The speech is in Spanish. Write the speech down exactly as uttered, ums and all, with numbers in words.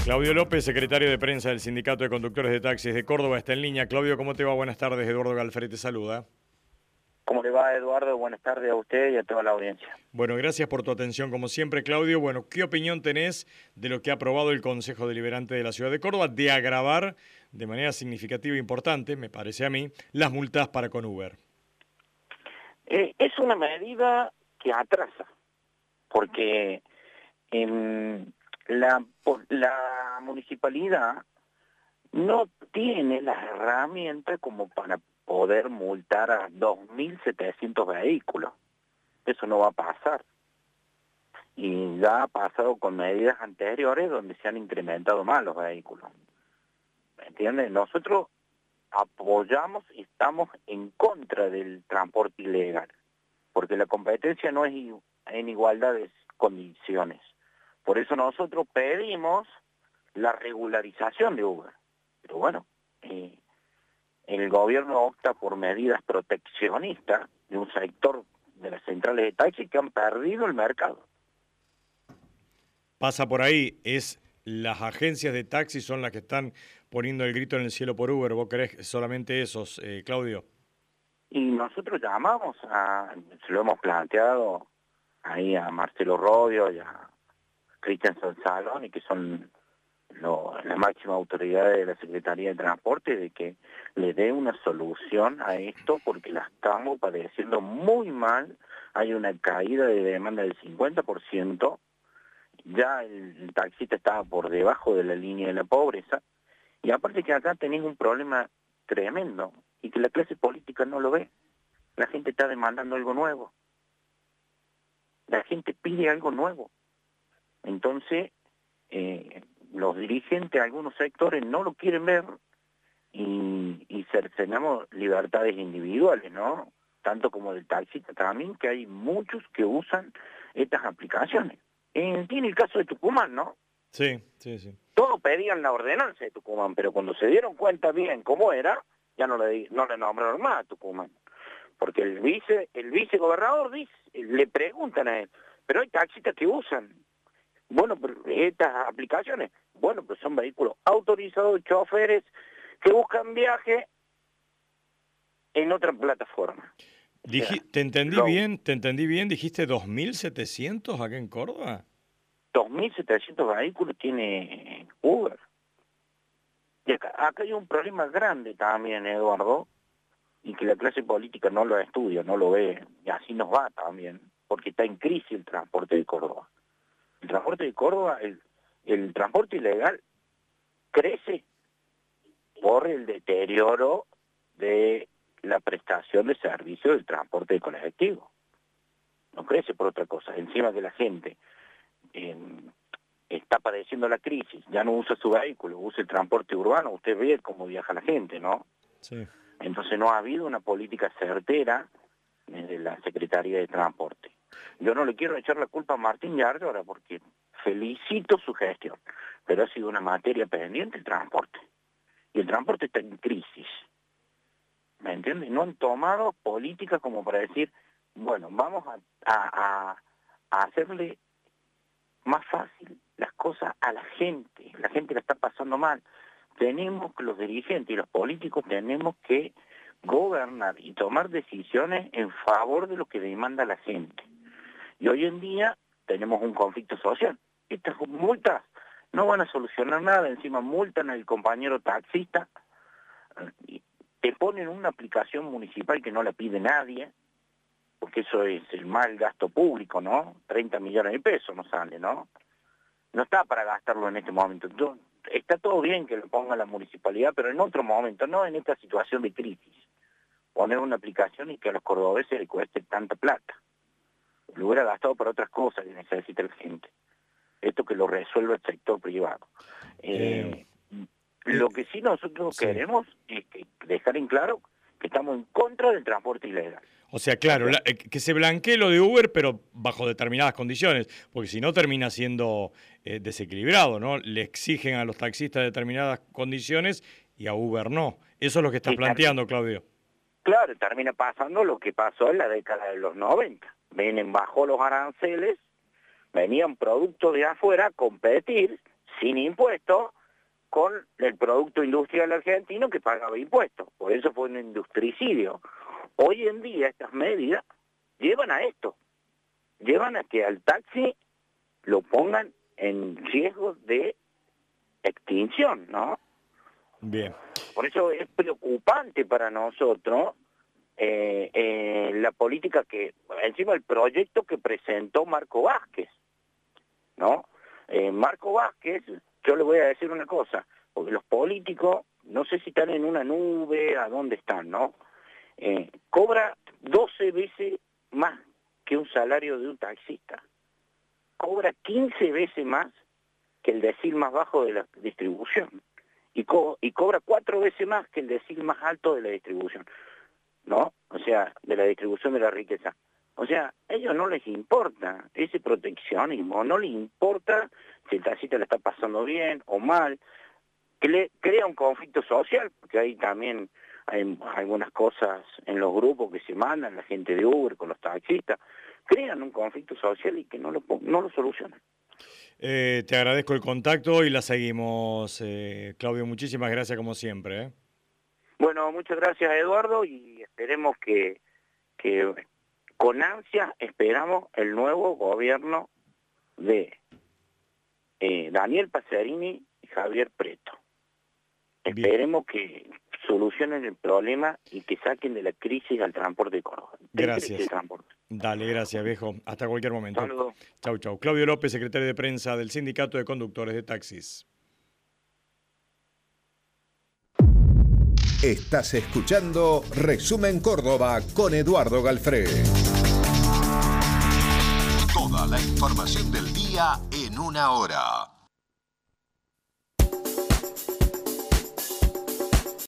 Claudio López, secretario de prensa del Sindicato de Conductores de Taxis de Córdoba, está en línea. Claudio, ¿cómo te va? Buenas tardes. Eduardo Galfrey te saluda. ¿Cómo le va, Eduardo? Buenas tardes a usted y a toda la audiencia. Bueno, gracias por tu atención como siempre, Claudio. Bueno, ¿qué opinión tenés de lo que ha aprobado el Consejo Deliberante de la Ciudad de Córdoba de agravar de manera significativa e importante, me parece a mí, las multas para con Uber? Eh, es una medida que atrasa, porque en la, la municipalidad no tiene las herramientas como para poder multar a dos mil setecientos vehículos. Eso no va a pasar. Y ya ha pasado con medidas anteriores donde se han incrementado más los vehículos. ¿Me entienden? Nosotros apoyamos y estamos en contra del transporte ilegal, porque la competencia no es en igualdad de condiciones. Por eso nosotros pedimos la regularización de Uber. Pero bueno, eh, el gobierno opta por medidas proteccionistas de un sector de las centrales de taxi que han perdido el mercado. Pasa por ahí, es las agencias de taxi son las que están poniendo el grito en el cielo por Uber. ¿Vos creés solamente esos, eh, Claudio? Y nosotros llamamos, a, se lo hemos planteado ahí a Marcelo Rodio y a Cristian Saloni, que son lo, la máxima autoridad de la Secretaría de Transporte, de que le dé una solución a esto, porque la estamos padeciendo muy mal. Hay una caída de demanda del cincuenta por ciento, ya el, el taxista estaba por debajo de la línea de la pobreza, y aparte que acá tenés un problema tremendo, y que la clase política no lo ve. La gente está demandando algo nuevo. La gente pide algo nuevo. Entonces, eh, los dirigentes, algunos sectores no lo quieren ver y, y cercenamos libertades individuales, ¿no? Tanto como del taxista también, que hay muchos que usan estas aplicaciones. Eh, tiene el caso de Tucumán, ¿no? Sí, sí, sí. Todos pedían la ordenanza de Tucumán, pero cuando se dieron cuenta bien cómo era, ya no le, no le nombraron más a Tucumán. Porque el vice el vicegobernador dice, le preguntan a él, pero hay taxistas que usan. Bueno, pero estas aplicaciones, bueno, pues son vehículos autorizados, choferes que buscan viaje en otra plataforma. Diji, O sea, ¿Te entendí lo, bien? ¿Te entendí bien? ¿Dijiste dos mil setecientos acá en Córdoba? dos mil setecientos vehículos tiene Uber. Y acá, acá hay un problema grande también, Eduardo, y que la clase política no lo estudia, no lo ve, y así nos va también, porque está en crisis el transporte de Córdoba. El transporte de Córdoba, el, el transporte ilegal crece por el deterioro de la prestación de servicios del transporte de colectivo. No crece por otra cosa. Encima que la gente eh, está padeciendo la crisis, ya no usa su vehículo, usa el transporte urbano, usted ve cómo viaja la gente, ¿no? Sí. Entonces no ha habido una política certera de la Secretaría de Transporte. Yo no le quiero echar la culpa a Martín Yarlora porque felicito su gestión, pero ha sido una materia pendiente el transporte. Y el transporte está en crisis. ¿Me entiendes? No han tomado políticas como para decir, bueno, vamos a, a, a hacerle más fácil las cosas a la gente. La gente la está pasando mal. Tenemos que los dirigentes y los políticos tenemos que gobernar y tomar decisiones en favor de lo que demanda la gente. Y hoy en día tenemos un conflicto social. Estas multas no van a solucionar nada, encima multan al compañero taxista, te ponen una aplicación municipal que no la pide nadie, porque eso es el mal gasto público, ¿no? treinta millones de pesos no sale, ¿no? No está para gastarlo en este momento. Entonces, está todo bien que lo ponga la municipalidad, pero en otro momento, no en esta situación de crisis. Poner una aplicación y que a los cordobeses les cueste tanta plata. Lo hubiera gastado para otras cosas que necesita la gente. Esto que lo resuelve el sector privado. Eh, eh, lo que sí nosotros sí. queremos es que dejar en claro que estamos en contra del transporte ilegal. O sea, claro, o sea, la, que se blanquee lo de Uber, pero bajo determinadas condiciones, porque si no termina siendo eh, desequilibrado, ¿no? Le exigen a los taxistas determinadas condiciones y a Uber no. Eso es lo que estás planteando, termina, Claudio. Claro, termina pasando lo que pasó en la década de los noventa. Vienen bajo los aranceles, venían productos de afuera a competir sin impuestos con el producto industrial argentino que pagaba impuestos. Por eso fue un industricidio. Hoy en día estas medidas llevan a esto, llevan a que al taxi lo pongan en riesgo de extinción, ¿no? Bien. Por eso es preocupante para nosotros eh, eh, la política que, encima el proyecto que presentó Marco Vázquez, ¿no? Eh, Marco Vázquez, yo le voy a decir una cosa, porque los políticos, no sé si están en una nube, a dónde están, ¿no? Eh, cobra doce veces más que un salario de un taxista. Cobra quince veces más que el decil más bajo de la distribución. Y, co y cobra cuatro veces más que el decil más alto de la distribución, ¿no? O sea, de la distribución de la riqueza. O sea, a ellos no les importa ese proteccionismo, no les importa si el taxista le está pasando bien o mal, que le crea un conflicto social, porque ahí también hay algunas cosas en los grupos que se mandan, la gente de Uber con los taxistas, crean un conflicto social y que no lo, no lo solucionan. Eh, te agradezco el contacto y la seguimos, eh, Claudio, muchísimas gracias como siempre. ¿eh? Bueno, muchas gracias Eduardo y esperemos que, que con ansia esperamos el nuevo gobierno de eh, Daniel Pacerini y Javier Preto. Esperemos Bien. que solucionen el problema y que saquen de la crisis al transporte de Córdoba. Gracias. De transporte. Dale, gracias, viejo. Hasta cualquier momento. Saludos. Chau, chau. Claudio López, secretario de prensa del Sindicato de Conductores de Taxis. Estás escuchando Resumen Córdoba con Eduardo Galfré. Toda la información del día en una hora.